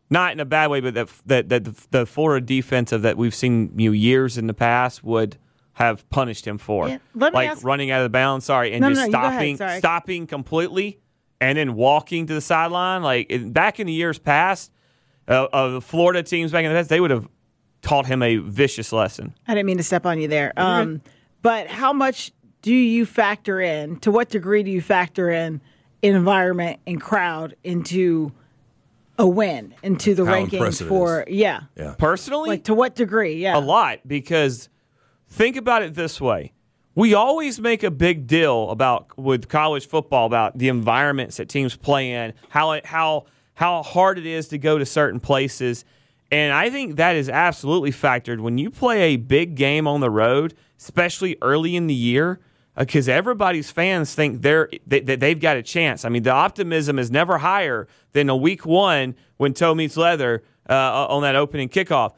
[SPEAKER 8] not in a bad way, but that that, that the, the Florida defensive that we've seen you know, years in the past would have punished him for,
[SPEAKER 6] yeah. Let me
[SPEAKER 8] like
[SPEAKER 6] ask-
[SPEAKER 8] running out of bounds. Sorry, and
[SPEAKER 6] No,
[SPEAKER 8] just
[SPEAKER 6] no, no, you go ahead.
[SPEAKER 8] stopping,
[SPEAKER 6] Sorry.
[SPEAKER 8] stopping completely, and then walking to the sideline. Like in, back in the years past, uh, of the Florida teams back in the past, they would have taught him a vicious lesson.
[SPEAKER 6] I didn't mean to step on you there. Um, but how much do you factor in, to what degree do you factor in environment and crowd into a win, into the
[SPEAKER 8] How
[SPEAKER 6] ranking
[SPEAKER 8] impressive it
[SPEAKER 6] for,
[SPEAKER 8] is.
[SPEAKER 6] yeah.
[SPEAKER 7] Yeah.
[SPEAKER 8] Personally?
[SPEAKER 6] Like to what degree? Yeah.
[SPEAKER 8] A lot, because think about it this way. We always make a big deal about with college football about the environments that teams play in, how it, how how hard it is to go to certain places. And I think that is absolutely factored when you play a big game on the road, especially early in the year, because everybody's fans think they're that they, they've got a chance. I mean, the optimism is never higher than a week one when toe meets leather uh, on that opening kickoff.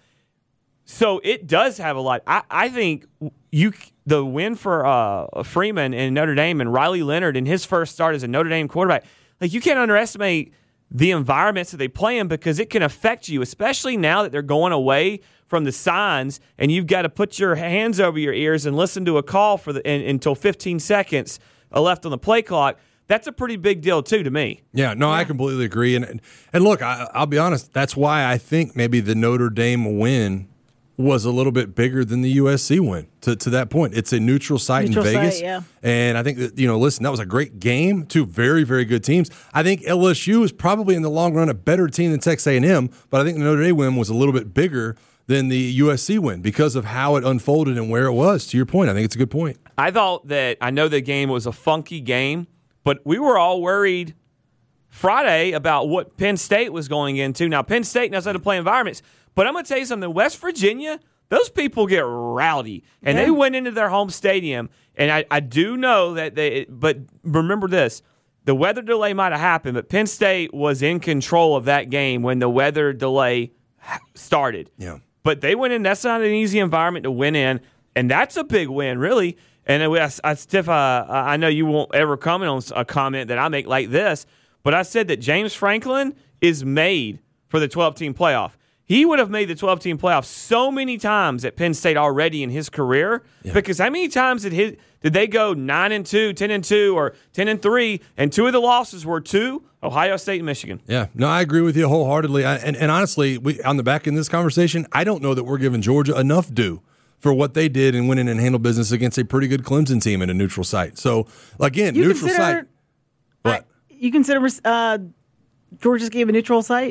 [SPEAKER 8] So it does have a lot. I, I think you the win for uh, Freeman and Notre Dame and Riley Leonard in his first start as a Notre Dame quarterback, like you can't underestimate the environments that they play in because it can affect you, especially now that they're going away from the signs and you've got to put your hands over your ears and listen to a call for the in, until fifteen seconds left on the play clock. That's a pretty big deal too to me.
[SPEAKER 7] Yeah, no, I completely agree. And and look, I, I'll be honest. That's why I think maybe the Notre Dame win was a little bit bigger than the U S C win. To to that point, it's a neutral site
[SPEAKER 6] Neutral
[SPEAKER 7] in Vegas,
[SPEAKER 6] site, yeah.
[SPEAKER 7] and I think that, you know, listen, that was a great game. Two very very good teams. I think L S U is probably in the long run a better team than Texas A and M, but I think the Notre Dame win was a little bit bigger than the U S C win because of how it unfolded and where it was. To your point, I think it's a good point.
[SPEAKER 8] I thought that I know the game was a funky game, but we were all worried Friday about what Penn State was going into. Now, Penn State knows how to play environments, but I'm going to tell you something. West Virginia, those people get rowdy, and
[SPEAKER 6] Yeah.
[SPEAKER 8] they went into their home stadium, and I, I do know that they – but remember this. The weather delay might have happened, but Penn State was in control of that game when the weather delay started.
[SPEAKER 7] Yeah.
[SPEAKER 8] But they went in. That's not an easy environment to win in, and that's a big win, really. And I, I, Steph, uh, I know you won't ever comment on a comment that I make like this, but I said that James Franklin is made for the twelve-team playoff. He would have made the twelve-team playoff so many times at Penn State already in his career
[SPEAKER 7] Yeah.
[SPEAKER 8] because how many times did his, did they go nine and two, ten and two, or ten and three, and two of the losses were to Ohio State and Michigan?
[SPEAKER 7] Yeah, no, I agree with you wholeheartedly. I, and, and honestly, we on the back end of this conversation, I don't know that we're giving Georgia enough due for what they did and went in and handled business against a pretty good Clemson team in a neutral site. So, again,
[SPEAKER 6] You
[SPEAKER 7] neutral
[SPEAKER 6] consider-
[SPEAKER 7] site. What?
[SPEAKER 6] You consider uh, Georgia's game a neutral site?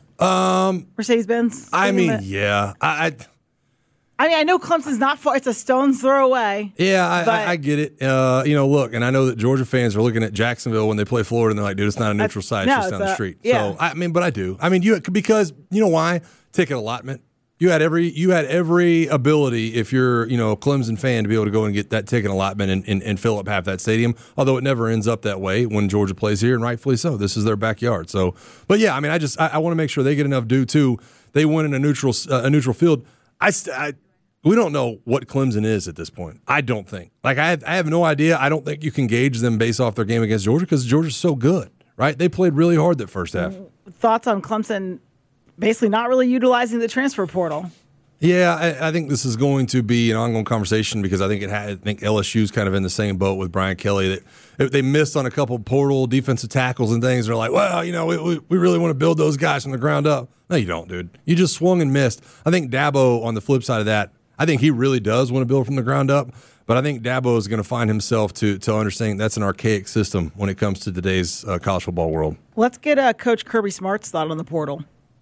[SPEAKER 7] Um,
[SPEAKER 6] Mercedes-Benz?
[SPEAKER 7] I
[SPEAKER 6] Thinking
[SPEAKER 7] mean,
[SPEAKER 6] that-
[SPEAKER 7] yeah. I, I
[SPEAKER 6] I mean, I know Clemson's not far. It's a stone's throw away.
[SPEAKER 7] Yeah, I,
[SPEAKER 6] But-
[SPEAKER 7] I, I get it. Uh, you know, look, and I know that Georgia fans are looking at Jacksonville when they play Florida, and they're like, "Dude, it's not a neutral site;
[SPEAKER 6] no,
[SPEAKER 7] it's just
[SPEAKER 6] it's
[SPEAKER 7] down the
[SPEAKER 6] a-
[SPEAKER 7] street."
[SPEAKER 6] yeah.
[SPEAKER 7] So, I mean, but I do. I mean, you because you know why? Ticket allotment. You had every you had every ability if you're you know a Clemson fan to be able to go and get that ticket allotment and, and, and fill up half that stadium. Although it never ends up that way when Georgia plays here, and rightfully so. This is their backyard. So, but yeah, I mean, I just I, I want to make sure they get enough due too. They win in a neutral uh, a neutral field. I. St- I We don't know what Clemson is at this point. I don't think. Like, I have, I have no idea. I don't think you can gauge them based off their game against Georgia because Georgia's so good, right? They played really hard that first half.
[SPEAKER 6] Thoughts on Clemson basically not really utilizing the transfer portal?
[SPEAKER 7] Yeah, I, I think this is going to be an ongoing conversation because I think it had, I think L S U's kind of in the same boat with Brian Kelly. That they missed on a couple portal defensive tackles and things. They're like, well, you know, we, we, we really want to build those guys from the ground up. No, you don't, dude. You just swung and missed. I think Dabo, on the flip side of that, I think he really does want to build from the ground up, but I think Dabo is going to find himself to to understand that's an archaic system when it comes to today's uh, college football world.
[SPEAKER 6] Let's get uh, Coach Kirby Smart's thought on the portal.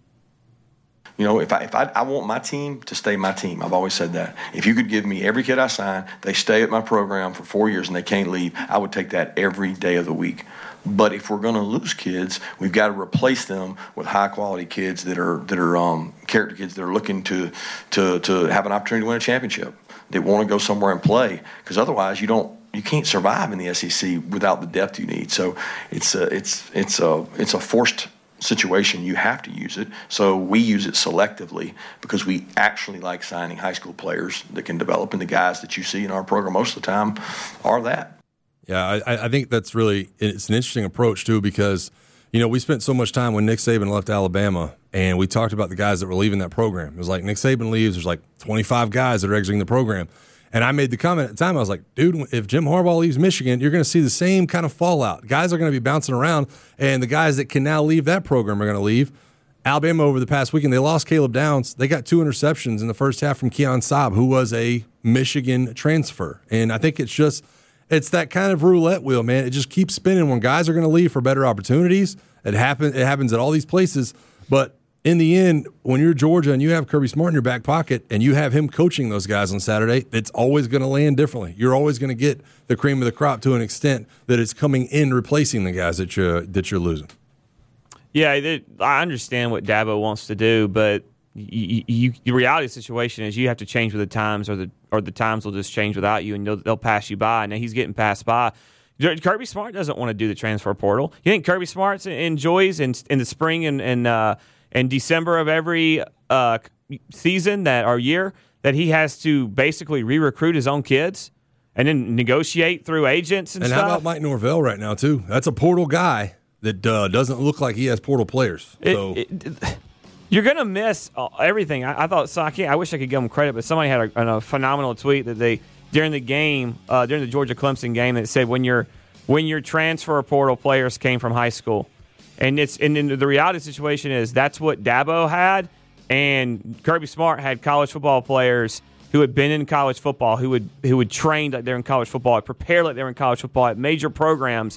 [SPEAKER 16] You know, if I if I, I want my team to stay my team, I've always said that. If you could give me every kid I sign, they stay at my program for four years and they can't leave, I would take that every day of the week. But if we're going to lose kids, we've got to replace them with high quality kids that are that are um, character kids that are looking to to to have an opportunity to win a championship. They want to go somewhere and play because otherwise you don't you can't survive in the S E C without the depth you need. So it's a, it's it's a it's a forced situation. You have to use it. So we use it selectively because we actually like signing high school players that can develop, and the guys that you see in our program most of the time are that.
[SPEAKER 7] Yeah, I, I think that's really it's an interesting approach too because You know, we spent so much time when Nick Saban left Alabama, and we talked about the guys that were leaving that program. It was like Nick Saban leaves, there's like twenty-five guys that are exiting the program. And I made the comment at the time, I was like, dude, if Jim Harbaugh leaves Michigan, you're going to see the same kind of fallout. Guys are going to be bouncing around, and the guys that can now leave that program are going to leave. Alabama over the past weekend, they lost Caleb Downs. They got two interceptions in the first half from Keon Saab, who was a Michigan transfer. And I think it's just – it's that kind of roulette wheel, man. It just keeps spinning when guys are going to leave for better opportunities. It, happen, it happens at all these places. But in the end, when you're Georgia and you have Kirby Smart in your back pocket and you have him coaching those guys on Saturday, it's always going to land differently. You're always going to get the cream of the crop to an extent that it's coming in replacing the guys that you're, that you're losing.
[SPEAKER 8] Yeah, they, I understand what Dabo wants to do, but you, you, the reality of the situation is you have to change with the times, or the or the times will just change without you, and they'll, they'll pass you by. Now he's getting passed by. Kirby Smart doesn't want to do the transfer portal. You think Kirby Smart enjoys in in the spring and and uh, and December of every uh, season that or year that he has to basically re-recruit his own kids and then negotiate through agents and,
[SPEAKER 7] and
[SPEAKER 8] stuff?
[SPEAKER 7] And how about Mike Norvell right now too? That's a portal guy that uh, doesn't look like he has portal players. So.
[SPEAKER 8] It, it, You're going to miss everything. I, I thought, so I, can't, I wish I could give them credit, but somebody had a, a phenomenal tweet that they, during the game, uh, during the Georgia-Clemson game, that said when your when your transfer portal players came from high school. And it's and then the reality of the situation is that's what Dabo had, and Kirby Smart had college football players who had been in college football, who would who would train like they're in college football, prepare like they're in college football at major programs,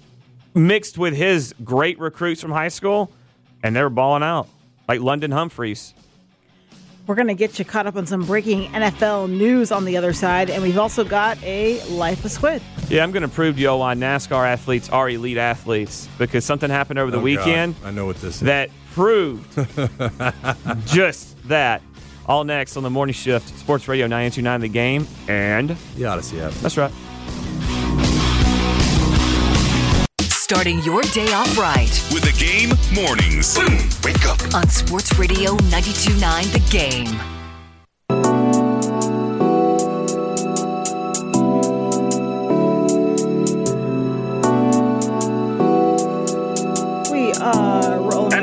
[SPEAKER 8] mixed with his great recruits from high school, and they were balling out. Like London Humphreys.
[SPEAKER 6] We're going to get you caught up on some breaking N F L news on the other side, and we've also got a Life of Squid.
[SPEAKER 8] Yeah, I'm going to prove to you all why NASCAR athletes are elite athletes, because something happened over the
[SPEAKER 7] oh,
[SPEAKER 8] weekend.
[SPEAKER 7] God. I know what this is.
[SPEAKER 8] That proved just that. All next on the Morning Shift, Sports Radio nine two nine The Game and
[SPEAKER 7] the Odyssey app.
[SPEAKER 8] That's right.
[SPEAKER 5] Starting your day off right
[SPEAKER 4] with The Game Mornings. Boom, wake up.
[SPEAKER 5] On Sports Radio ninety-two point nine The Game.
[SPEAKER 6] We are rolling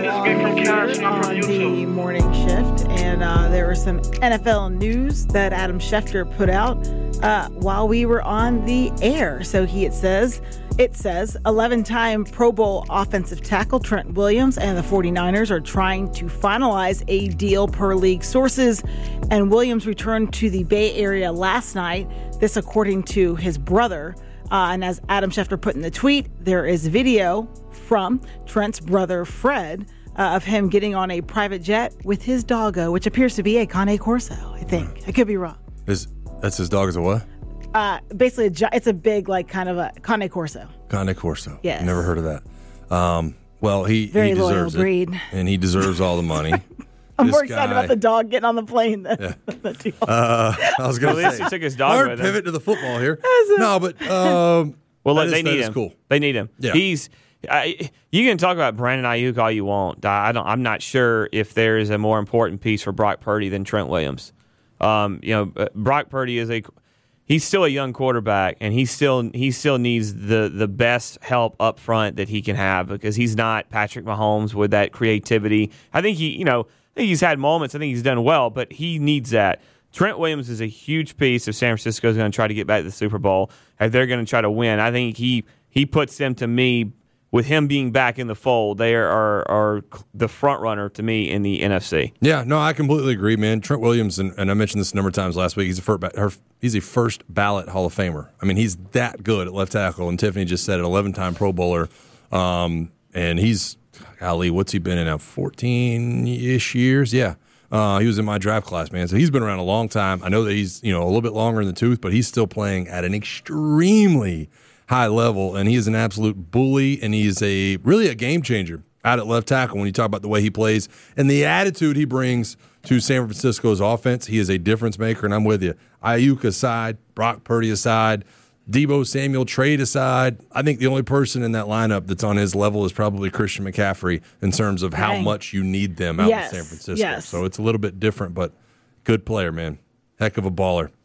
[SPEAKER 6] along on the morning shift, and uh, there was some N F L news that Adam Schefter put out uh, while we were on the air. So he it says. It says eleven-time Pro Bowl offensive tackle Trent Williams and the 49ers are trying to finalize a deal per league sources, and Williams returned to the Bay Area last night, this according to his brother. Uh, and as Adam Schefter put in the tweet, there is video from Trent's brother Fred uh, of him getting on a private jet with his doggo, which appears to be a Cane Corso, I think. I could be wrong.
[SPEAKER 7] Is, that's his dog is a what?
[SPEAKER 6] Uh, basically, a gi- it's a big, like, kind of a Cane Corso.
[SPEAKER 7] Cane Corso.
[SPEAKER 6] Yes.
[SPEAKER 7] Never heard of that. Um, well, he,
[SPEAKER 6] Very
[SPEAKER 7] he deserves
[SPEAKER 6] loyal breed.
[SPEAKER 7] it, and he deserves all the money.
[SPEAKER 6] I'm
[SPEAKER 7] This
[SPEAKER 6] more excited
[SPEAKER 7] guy-
[SPEAKER 6] about the dog getting on the plane than
[SPEAKER 7] Yeah.
[SPEAKER 6] the
[SPEAKER 7] Uh, I was going
[SPEAKER 8] At
[SPEAKER 7] to
[SPEAKER 8] least
[SPEAKER 7] say,
[SPEAKER 8] he took his dog
[SPEAKER 7] hard
[SPEAKER 8] with him.
[SPEAKER 7] pivot to the football here. No, but um,
[SPEAKER 8] Well,
[SPEAKER 7] that
[SPEAKER 8] look,
[SPEAKER 7] is-
[SPEAKER 8] they
[SPEAKER 7] that
[SPEAKER 8] need
[SPEAKER 7] is
[SPEAKER 8] him.
[SPEAKER 7] Cool.
[SPEAKER 8] They need him.
[SPEAKER 7] Yeah.
[SPEAKER 8] He's. I, you can talk about Brandon Ayuk all you want. I don't. I'm not sure if there is a more important piece for Brock Purdy than Trent Williams. Um, you know, uh, Brock Purdy is a. He's still a young quarterback, and he still he still needs the the best help up front that he can have, because he's not Patrick Mahomes with that creativity. I think he, you know, I think he's had moments. I think he's done well, but he needs that. Trent Williams is a huge piece if San Francisco is going to try to get back to the Super Bowl. If they're going to try to win, I think he he puts them, to me, with him being back in the fold, they are, are, are the front runner to me in the N F C.
[SPEAKER 7] Yeah, no, I completely agree, man. Trent Williams, and, and I mentioned this a number of times last week, he's a first, he's a first ballot Hall of Famer. I mean, he's that good at left tackle, and Tiffany just said it, eleven-time Pro Bowler. Um, and he's, golly, what's he been in now, fourteen-ish years? Yeah. Uh, he was in my draft class, man. So he's been around a long time. I know that he's, you know, a little bit longer in the tooth, but he's still playing at an extremely high level, and he is an absolute bully, and he is a really a game changer out at left tackle when you talk about the way he plays and the attitude he brings to San Francisco's offense. He is a difference maker, and I'm with you. Ayuk aside, Brock Purdy aside, Deebo Samuel trade aside, I think the only person in that lineup that's on his level is probably Christian McCaffrey in terms of how
[SPEAKER 6] Dang.
[SPEAKER 7] much you need them out
[SPEAKER 6] Yes,
[SPEAKER 7] in San Francisco.
[SPEAKER 6] yes.
[SPEAKER 7] So it's a little bit different, but good player, man. Heck of a baller.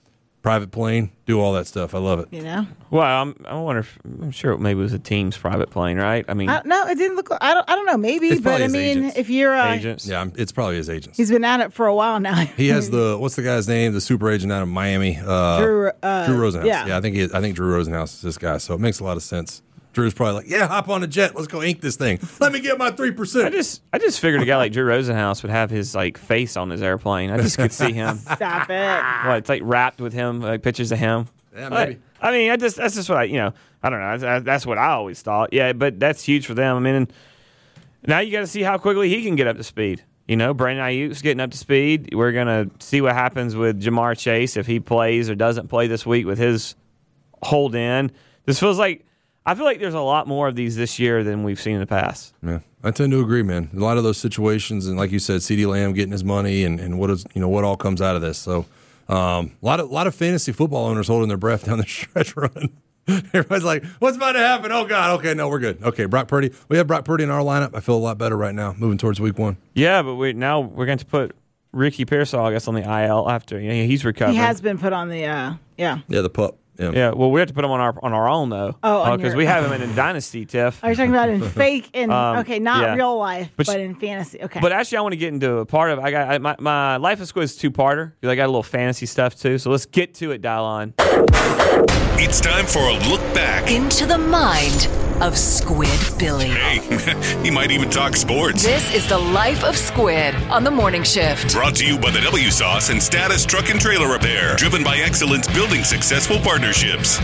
[SPEAKER 7] private plane, do all that stuff. I love it.
[SPEAKER 6] You know?
[SPEAKER 8] Well, I'm, I wonder if I'm sure maybe it was a team's private plane, right? I mean,
[SPEAKER 6] I, no, it didn't look. I don't. I don't know. Maybe,
[SPEAKER 7] It's
[SPEAKER 6] but
[SPEAKER 7] probably
[SPEAKER 6] I
[SPEAKER 7] his
[SPEAKER 6] mean,
[SPEAKER 7] agents.
[SPEAKER 6] if you're, uh,
[SPEAKER 8] agents.
[SPEAKER 7] Yeah, I'm- it's probably his agents.
[SPEAKER 6] he's been at it for a while now.
[SPEAKER 7] He has the what's the guy's name? The super agent out of Miami, uh,
[SPEAKER 6] Drew, uh,
[SPEAKER 7] Drew Rosenhaus.
[SPEAKER 6] yeah.
[SPEAKER 7] Yeah. I think he, I think Drew Rosenhaus is this guy. So it makes a lot of sense. Drew's probably like, yeah, hop on a jet. Let's go ink this thing. Let me get my three percent.
[SPEAKER 8] I just I just figured a guy like Drew Rosenhaus would have his like face on his airplane. I just could see him.
[SPEAKER 6] Stop it.
[SPEAKER 8] What, it's like wrapped with him, like pictures of him.
[SPEAKER 7] Yeah, maybe.
[SPEAKER 8] I, I mean, I just that's just what I you know I don't know. That's, that's what I always thought. Yeah, but that's huge for them. I mean, and now you got to see how quickly he can get up to speed. You know, Brandon Ayuk's getting up to speed. We're gonna see what happens with Jamar Chase if he plays or doesn't play this week with his hold in. This feels like. I feel like there's a lot more of these this year than we've seen in the past.
[SPEAKER 7] Yeah, I tend to agree, man. A lot of those situations, and like you said, CeeDee Lamb getting his money, and, and what is you know what all comes out of this. So, um, a lot of lot of fantasy football owners holding their breath down the stretch run. Everybody's like, "What's about to happen?" Oh God, okay, no, we're good. Okay, Brock Purdy. We have Brock Purdy in our lineup. I feel a lot better right now, moving towards week one.
[SPEAKER 8] Yeah, but we now we're going to put Ricky Pearsall, I guess, on the I L after you know, he's recovering.
[SPEAKER 6] He has been put on the. Uh, yeah.
[SPEAKER 7] Yeah, the pup. Yeah.
[SPEAKER 8] Yeah, well, we have to put him on our on our own though.
[SPEAKER 6] Oh, on
[SPEAKER 8] because
[SPEAKER 6] your-
[SPEAKER 8] we have him in a dynasty, Tiff.
[SPEAKER 6] Are you talking about in fake and
[SPEAKER 8] Um,
[SPEAKER 6] okay, not
[SPEAKER 8] yeah.
[SPEAKER 6] real life,
[SPEAKER 8] But
[SPEAKER 6] but,
[SPEAKER 8] sh-
[SPEAKER 6] in fantasy? Okay.
[SPEAKER 8] But actually, I want to get into a part of. I got I, my my Life of Squid is two parter. I got a little fantasy stuff too. So let's get to it, Dylon.
[SPEAKER 4] It's time for a look back.
[SPEAKER 5] Into the mind of Squid Billy.
[SPEAKER 4] Hey, he might even talk sports.
[SPEAKER 5] This is the Life of Squid on the morning shift.
[SPEAKER 4] Brought to you by the W Sauce and Status Truck and Trailer Repair. Driven by excellence, building successful partnerships.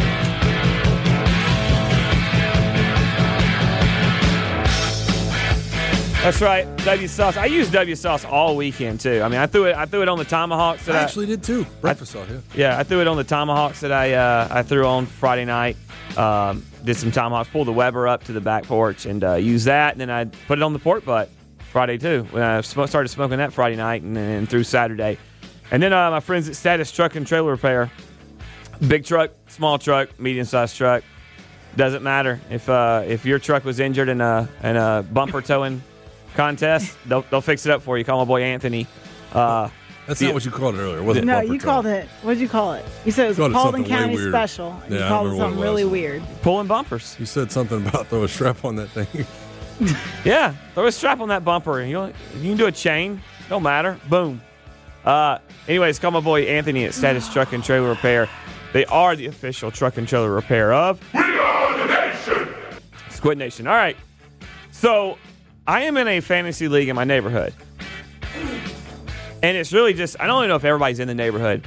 [SPEAKER 8] That's right, W Sauce. I used W Sauce all weekend too. I mean, I threw it. I threw it on the tomahawks. That
[SPEAKER 7] I
[SPEAKER 8] I
[SPEAKER 7] actually did too. Breakfast sauce, yeah.
[SPEAKER 8] Yeah, I threw it on the tomahawks that I uh, I threw on Friday night. Um, did some tomahawks, pulled the Weber up to the back porch, and uh, used that. And then I put it on the pork butt Friday too. When I sm- started smoking that Friday night and then through Saturday. And then uh, my friends at Status Truck and Trailer Repair, big truck, small truck, medium sized truck, doesn't matter. If uh, if your truck was injured in a in a bumper towing contest, they'll they'll fix it up for you. Call my boy Anthony. Uh,
[SPEAKER 7] That's
[SPEAKER 8] the-
[SPEAKER 7] not what you called it earlier, was it?
[SPEAKER 6] no,
[SPEAKER 7] Bumper
[SPEAKER 6] you
[SPEAKER 7] tow?
[SPEAKER 6] called it. What did you call it? You said it was
[SPEAKER 7] Called it
[SPEAKER 6] Paulding
[SPEAKER 7] something way
[SPEAKER 6] County
[SPEAKER 7] weird.
[SPEAKER 6] Special. And
[SPEAKER 7] Yeah,
[SPEAKER 6] you
[SPEAKER 7] I
[SPEAKER 6] called it
[SPEAKER 7] remember what
[SPEAKER 6] something
[SPEAKER 7] it
[SPEAKER 6] really
[SPEAKER 7] was.
[SPEAKER 6] weird.
[SPEAKER 8] pulling bumpers.
[SPEAKER 7] You said something about throw a strap on that thing.
[SPEAKER 8] Yeah, throw a strap on that bumper. You know, you can do a chain. Don't matter. Boom. Uh, anyways, call my boy Anthony at Status Truck and Trailer Repair. They are the official truck and trailer repair of We Are the Nation. Squid Nation. All right. So I am in a fantasy league in my neighborhood. And it's really just, I don't even know if everybody's in the neighborhood,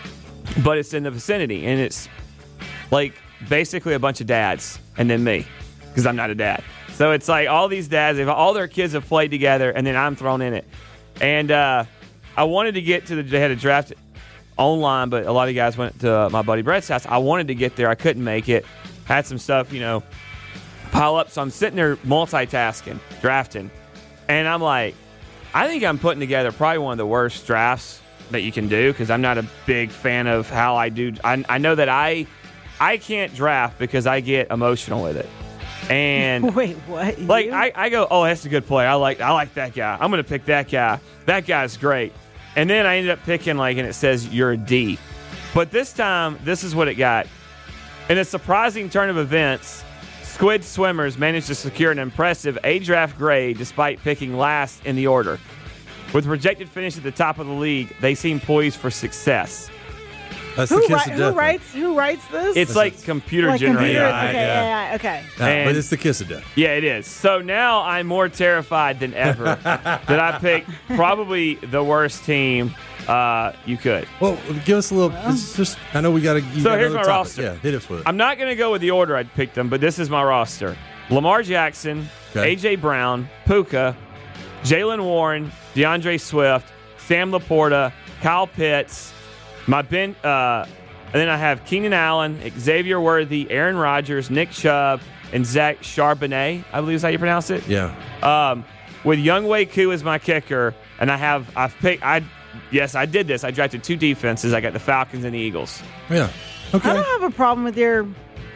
[SPEAKER 8] but it's in the vicinity. And it's like basically a bunch of dads and then me, because I'm not a dad. So it's like all these dads, they've, all their kids have played together, and then I'm thrown in it. And uh, I wanted to get to the, they had a draft online, but a lot of you guys went to uh, my buddy Brett's house. I wanted to get there. I couldn't make it. Had some stuff, you know, pile up. So I'm sitting there multitasking, drafting. And I'm like, I think I'm putting together probably one of the worst drafts that you can do because I'm not a big fan of how I do. I, I know that I I can't draft because I get emotional with it. And
[SPEAKER 6] wait, what?
[SPEAKER 8] Like
[SPEAKER 6] You?
[SPEAKER 8] I, I go, oh, that's a good player. I like I like that guy. I'm gonna pick that guy. That guy's great. And then I ended up picking like, and it says you're a D. But this time, this is what it got. In a surprising turn of events, Squid Swimmers managed to secure an impressive A-draft grade despite picking last in the order. With a projected finish at the top of the league, they seem poised for success.
[SPEAKER 7] That's
[SPEAKER 6] who,
[SPEAKER 7] the kiss
[SPEAKER 6] wri-
[SPEAKER 7] of
[SPEAKER 6] who
[SPEAKER 7] death. man.
[SPEAKER 6] writes? Who writes this?
[SPEAKER 8] It's like computer
[SPEAKER 6] like
[SPEAKER 8] generated.
[SPEAKER 6] computer-
[SPEAKER 7] Yeah,
[SPEAKER 6] okay,
[SPEAKER 7] yeah.
[SPEAKER 6] yeah, yeah, okay.
[SPEAKER 7] Yeah,
[SPEAKER 8] And-
[SPEAKER 7] but it's the kiss of death.
[SPEAKER 8] Yeah, it is. So now I'm more terrified than ever that I picked probably the worst team uh, you could.
[SPEAKER 7] Well, give us a little. It's just. I know we got to.
[SPEAKER 8] So here's my roster.
[SPEAKER 7] Yeah, hit us with it.
[SPEAKER 8] I'm not going to go with the order I'd picked them, but this is my roster. Lamar Jackson,
[SPEAKER 7] Okay.
[SPEAKER 8] A J. Brown, Puka, Jalen Warren, DeAndre Swift, Sam Laporta, Kyle Pitts, my ben, uh, and then I have Keenan Allen, Xavier Worthy, Aaron Rodgers, Nick Chubb, and Zach Charbonnet, I believe is how you pronounce it.
[SPEAKER 7] Yeah.
[SPEAKER 8] Um, with Younghoe Koo as my kicker, and I have I've picked I yes I did this. I drafted two defenses. I got the Falcons and the Eagles.
[SPEAKER 7] Yeah. Okay.
[SPEAKER 6] I don't have a problem with your.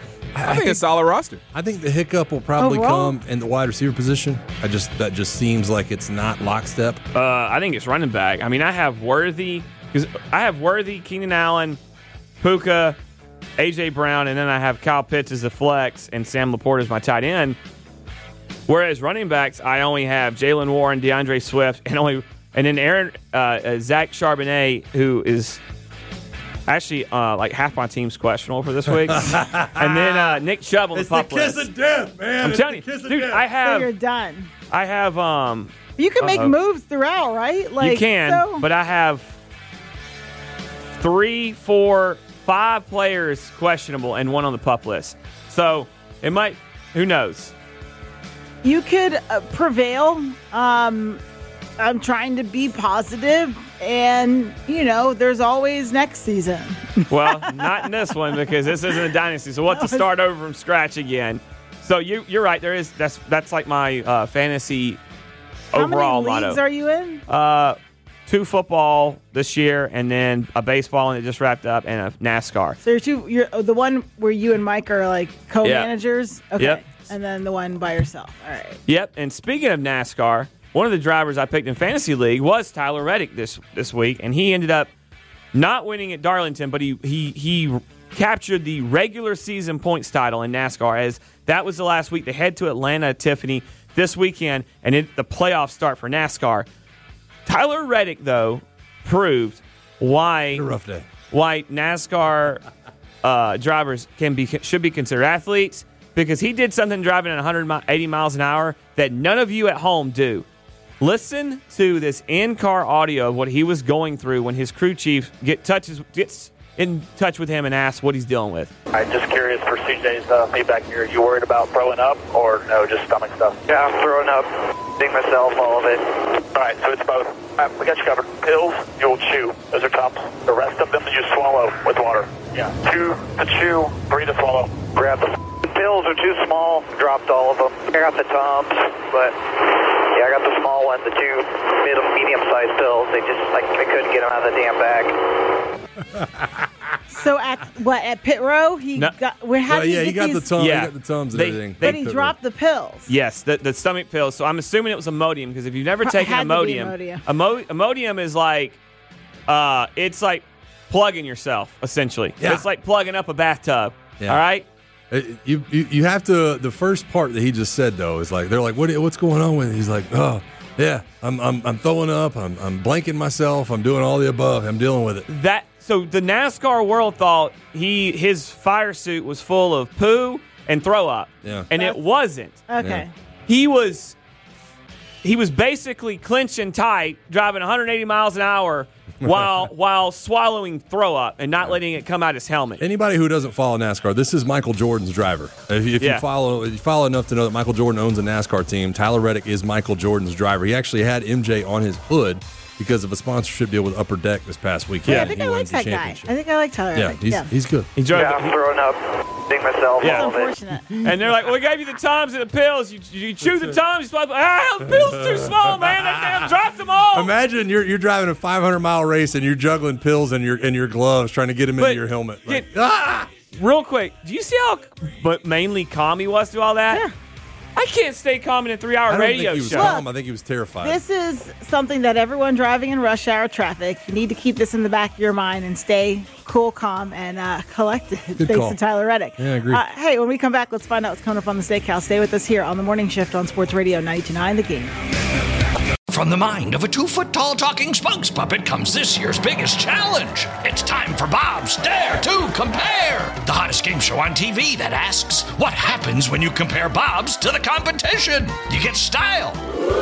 [SPEAKER 10] I think it's a solid roster.
[SPEAKER 7] I think the hiccup will probably
[SPEAKER 6] Overall?
[SPEAKER 7] come in the wide receiver position. I just that just seems like it's not lockstep.
[SPEAKER 8] Uh, I think it's running back. I mean, I have Worthy because I have Worthy, Keenan Allen, Puka, A J. Brown, and then I have Kyle Pitts as the flex and Sam Laporta as my tight end. Whereas running backs, I only have Jalen Warren, DeAndre Swift, and only and then Aaron uh, uh, Zach Charbonnet, who is actually uh, like half my team's questionable for this week, and then uh, Nick Chubb on the
[SPEAKER 7] it's
[SPEAKER 8] pup
[SPEAKER 7] the kiss
[SPEAKER 8] list.
[SPEAKER 7] of death, man.
[SPEAKER 8] I'm
[SPEAKER 7] It's
[SPEAKER 8] telling
[SPEAKER 7] the
[SPEAKER 8] you,
[SPEAKER 7] kiss of
[SPEAKER 8] dude.
[SPEAKER 7] death.
[SPEAKER 8] I have.
[SPEAKER 6] So you're done.
[SPEAKER 8] I have. Um,
[SPEAKER 6] You can make
[SPEAKER 8] uh-oh.
[SPEAKER 6] moves throughout, right? Like
[SPEAKER 8] you can,
[SPEAKER 6] so?
[SPEAKER 8] but I have three, four, five players questionable and one on the pup list. So it might. Who knows?
[SPEAKER 6] You could uh, prevail. Um, I'm trying to be positive, and you know, there's always next season.
[SPEAKER 8] Well, not in this one because this isn't a dynasty, so we'll have to start over from scratch again. So you, you're right. There is that's that's like my uh, fantasy
[SPEAKER 6] How
[SPEAKER 8] overall
[SPEAKER 6] many leagues
[SPEAKER 8] motto.
[SPEAKER 6] are you in?
[SPEAKER 8] Uh, two football this year, and then a baseball, and it just wrapped up, and a NASCAR.
[SPEAKER 6] So you're two. You're oh, the one where you and Mike are like co-managers. Okay,
[SPEAKER 8] Yep.
[SPEAKER 6] and then the one by yourself. All right.
[SPEAKER 8] Yep. And speaking of NASCAR, one of the drivers I picked in fantasy league was Tyler Reddick this this week, and he ended up not winning at Darlington, but he he he captured the regular season points title in NASCAR, as that was the last week. They head to Atlanta at Tiffany this weekend, and it, the playoffs start for NASCAR. Tyler Reddick, though, proved why
[SPEAKER 7] a rough day.
[SPEAKER 8] why NASCAR uh, drivers can be should be considered athletes, because he did something driving at one hundred eighty miles an hour that none of you at home do. Listen to this in-car audio of what he was going through when his crew chief get touches gets in touch with him and asks what he's dealing with.
[SPEAKER 17] I'm just curious for C J's uh, feedback here. You worried about throwing up or no, just stomach stuff? Yeah, I'm throwing up. Seeing myself, all of it. All right, so it's both. All right, we got you covered. Pills, you'll chew. Those are tops. The rest of them you swallow with water. Yeah. Two to chew, three to swallow. Grab the pills are too small. Dropped all of them. I got the Toms, but yeah, I got the small one, the two middle, medium-sized pills. They just, like, I couldn't get them out of the damn bag.
[SPEAKER 6] So at what at pit row he
[SPEAKER 8] No.
[SPEAKER 6] got. Where how
[SPEAKER 7] Well,
[SPEAKER 6] did he
[SPEAKER 7] yeah,
[SPEAKER 6] get
[SPEAKER 7] he got
[SPEAKER 6] these?
[SPEAKER 7] the Tums.
[SPEAKER 8] Yeah.
[SPEAKER 7] He got the Tums and
[SPEAKER 8] They-
[SPEAKER 7] everything.
[SPEAKER 6] But he dropped the pills.
[SPEAKER 8] Yes, the, the stomach pills. So I'm assuming it was Imodium, because if you've never
[SPEAKER 6] H-
[SPEAKER 8] taken
[SPEAKER 6] had to be
[SPEAKER 8] Imodium,
[SPEAKER 6] Imodium.
[SPEAKER 8] Imo- Imodium is like, uh, it's like plugging yourself, essentially.
[SPEAKER 7] Yeah.
[SPEAKER 8] It's like plugging up a bathtub.
[SPEAKER 7] Yeah.
[SPEAKER 8] All right?
[SPEAKER 7] Uh, You, you you have to. The first part that he just said though is like they're like, what what's going on with it? He's like, oh yeah, I'm I'm I'm throwing up. I'm I'm blanking myself. I'm doing all the above. I'm dealing with it.
[SPEAKER 8] That so the NASCAR world thought he his fire suit was full of poo and throw up.
[SPEAKER 7] Yeah.
[SPEAKER 8] And it wasn't.
[SPEAKER 6] Okay.
[SPEAKER 8] He was he was basically clenching tight, driving one hundred eighty miles an hour while while swallowing throw up and not letting it come out his helmet.
[SPEAKER 7] Anybody who doesn't follow NASCAR, this is Michael Jordan's driver. If, you- if
[SPEAKER 8] Yeah.
[SPEAKER 7] you follow, if you follow enough to know that Michael Jordan owns a NASCAR team, Tyler Reddick is Michael Jordan's driver. He actually had M J on his hood because of a sponsorship deal with Upper Deck this past weekend.
[SPEAKER 6] Yeah, I think
[SPEAKER 7] He
[SPEAKER 6] I like
[SPEAKER 7] wins the
[SPEAKER 6] that guy.
[SPEAKER 7] championship.
[SPEAKER 6] I think I like Tyler.
[SPEAKER 7] Yeah,
[SPEAKER 6] Reddick.
[SPEAKER 7] he's
[SPEAKER 6] yeah.
[SPEAKER 7] he's good.
[SPEAKER 8] He drove
[SPEAKER 17] Yeah, I'm throwing up. Seeing myself,
[SPEAKER 8] Yeah.
[SPEAKER 17] all of it.
[SPEAKER 6] Unfortunate.
[SPEAKER 8] And they're like, well, we gave you the Toms and the pills. You, you chew the Toms. You swallow the ah, the pills too small, man. They damn dropped them all.
[SPEAKER 7] Imagine you're you're driving a five hundred mile race and you're juggling pills in your in your gloves trying to get them into
[SPEAKER 8] But
[SPEAKER 7] your helmet. Like,
[SPEAKER 8] get-
[SPEAKER 7] ah!
[SPEAKER 8] Real quick, do you see how but mainly calm he was through all that?
[SPEAKER 6] Yeah.
[SPEAKER 8] I can't stay calm in a three-hour
[SPEAKER 7] I don't
[SPEAKER 8] radio
[SPEAKER 7] think he was
[SPEAKER 8] show.
[SPEAKER 7] calm. I think he was terrified.
[SPEAKER 6] This is something that everyone driving in rush hour traffic, you need to keep this in the back of your mind and stay cool, calm, and uh, collected.
[SPEAKER 7] Good
[SPEAKER 6] Thanks
[SPEAKER 7] call.
[SPEAKER 6] to Tyler Reddick.
[SPEAKER 7] Yeah, I agree.
[SPEAKER 6] Uh, hey, when we come back, let's find out what's coming up on the Steakhouse. Stay with us here on the Morning Shift on Sports Radio ninety-two point nine The Game.
[SPEAKER 1] From the mind of a two-foot-tall talking spokes puppet comes this year's biggest challenge. It's time for Bob's Dare to Compare, the hottest game show on T V that asks, what happens when you compare Bob's to the competition? You get style.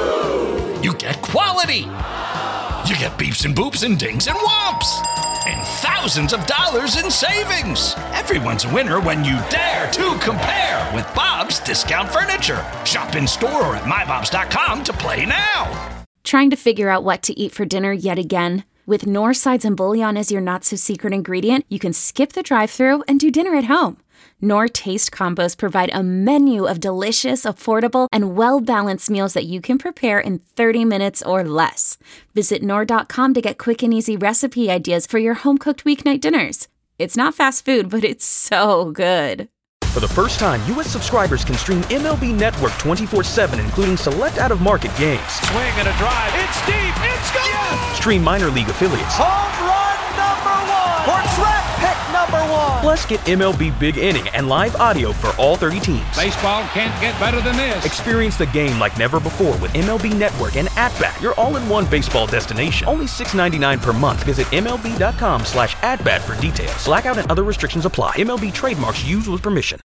[SPEAKER 1] You get quality. You get beeps and boops and dings and whomps. And thousands of dollars in savings. Everyone's a winner when you dare to compare with Bob's Discount Furniture. Shop in store or at my bobs dot com to play now.
[SPEAKER 18] Trying to figure out what to eat for dinner yet again? With Knorr sides and bouillon as your not-so-secret ingredient, you can skip the drive-thru and do dinner at home. Knorr Taste Combos provide a menu of delicious, affordable, and well-balanced meals that you can prepare in thirty minutes or less. Visit Knorr dot com to get quick and easy recipe ideas for your home-cooked weeknight dinners. It's not fast food, but it's so good.
[SPEAKER 2] For the first time, U S subscribers can stream M L B Network twenty-four seven, including select out-of-market games.
[SPEAKER 3] Swing and a drive. It's deep. It's gone.
[SPEAKER 2] Stream minor league affiliates.
[SPEAKER 3] Home run number one for track pick number number one.
[SPEAKER 2] Plus, get M L B Big Inning and live audio for all thirty teams.
[SPEAKER 19] Baseball can't get better than this.
[SPEAKER 2] Experience the game like never before with M L B Network and At-Bat, your all-in-one baseball destination. Only six dollars and ninety-nine cents per month. Visit MLB.com slash at-bat for details. Blackout and other restrictions apply. M L B trademarks used with permission.